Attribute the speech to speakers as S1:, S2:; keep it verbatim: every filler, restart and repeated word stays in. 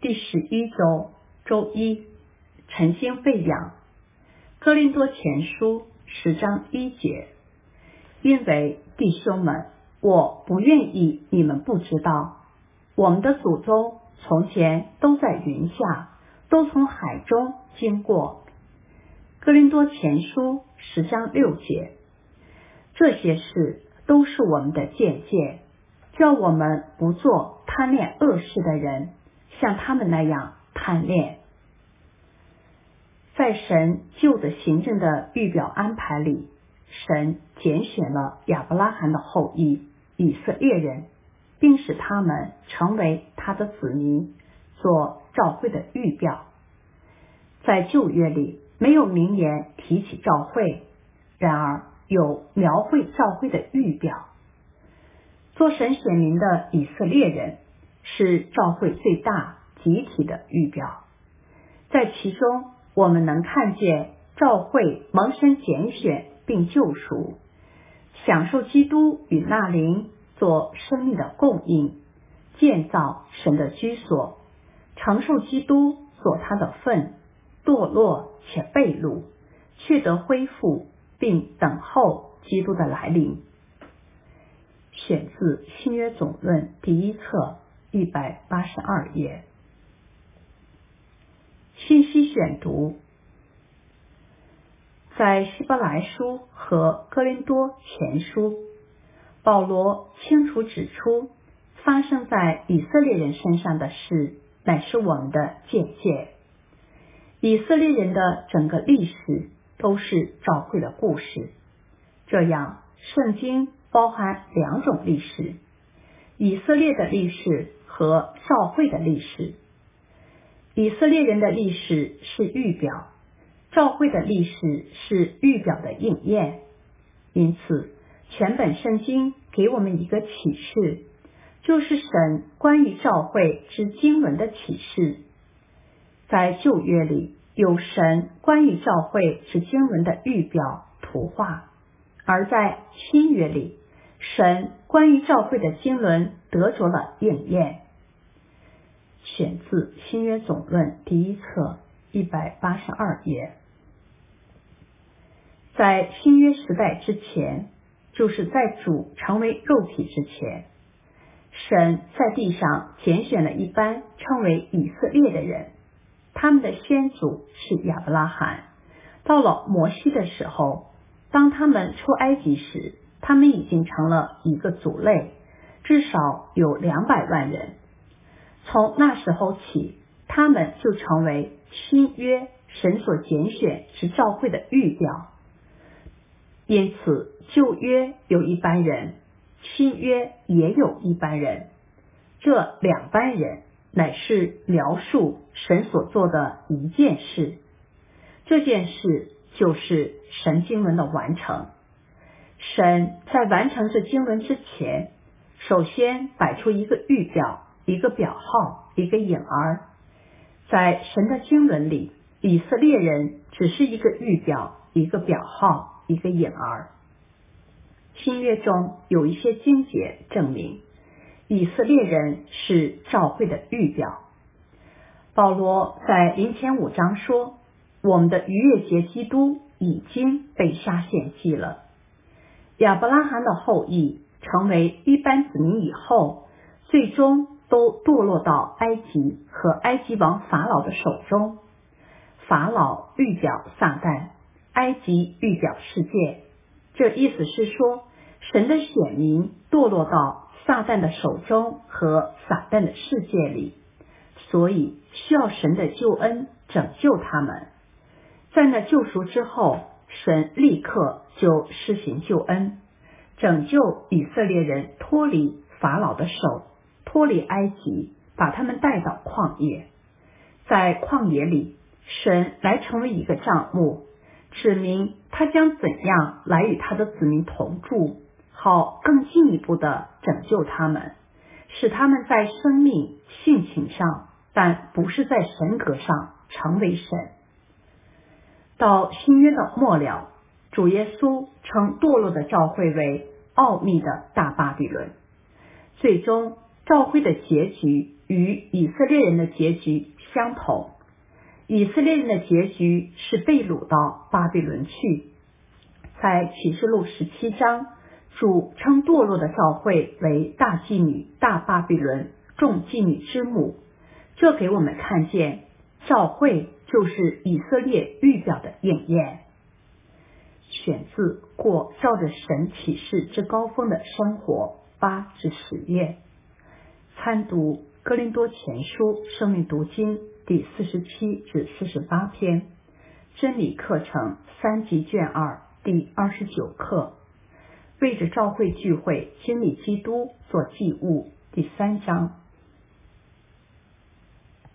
S1: 第十一周周一，晨星喂养。哥林多前书十章一节，因为弟兄们，我不愿意你们不知道，我们的祖宗从前都在云下，都从海中经过。哥林多前书十章六节，这些事都是我们的见解，叫我们不做贪恋恶事的人，像他们那样贪恋。在神旧的行政的预表安排里，神拣选了亚伯拉罕的后裔以色列人，并使他们成为他的子民，做召会的预表。在旧约里没有明言提起召会，然而有描绘召会的预表。做神选民的以色列人是召会最大集体的预表，在其中我们能看见召会蒙神拣选并救赎，享受基督与那灵做生命的供应，建造神的居所，承受基督做他的份，堕落且被掳，却得恢复，并等候基督的来临。选自新约总论第一册一百八十二页。信息选读，在希伯来书和哥林多前书，保罗清楚指出，发生在以色列人身上的事乃是我们的见解。以色列人的整个历史都是召会的故事，这样圣经包含两种历史，以色列的历史和召会的历史。以色列人的历史是预表，召会的历史是预表的应验。因此全本圣经给我们一个启示，就是神关于召会之经纶的启示。在旧约里有神关于召会之经纶的预表图画，而在新约里神关于召会的经纶得着了应验。选自新约总论第一册一百八十二页。在新约时代之前，就是在主成为肉体之前，神在地上拣选了一班称为以色列的人，他们的先祖是亚伯拉罕。到了摩西的时候，当他们出埃及时，他们已经成了一个族类，至少有两百万人。从那时候起，他们就成为新约神所拣选之召会的预表。因此旧约有一班人，新约也有一班人，这两班人乃是描述神所做的一件事，这件事就是神经纶的完成。神在完成这经纶之前，首先摆出一个预表，一个表号，一个影儿。在神的经纶里，以色列人只是一个预表，一个表号，一个影儿。新约中有一些经节证明以色列人是召会的预表。保罗在林前五章说，我们的逾越节基督已经被杀献祭了。亚伯拉罕的后裔成为一般子民以后，最终都堕落到埃及和埃及王法老的手中。法老预表撒旦，埃及预表世界。这意思是说，神的选民堕落到撒旦的手中和撒旦的世界里，所以需要神的救恩拯救他们。在那救赎之后，神立刻就施行救恩，拯救以色列人脱离法老的手，脱离埃及，把他们带到旷野。在旷野里，神来成为一个帐幕，指明他将怎样来与他的子民同住，好更进一步的拯救他们，使他们在生命性情上，但不是在神格上成为神。到新约的末了，主耶稣称堕落的召会为奥秘的大巴比伦。最终召会的结局与以色列人的结局相同。以色列人的结局是被掳到巴比伦去。在启示录十七章，主称堕落的教会为大妓女大巴比伦，众妓女之母。这给我们看见教会就是以色列预表的应验。选自过照着神启示之高峰的生活八至十页。参读哥林多前书生命读经第四十七至四十八篇，真理课程三级卷二第二十九课，为着教会聚会经历基督做祭物第三章。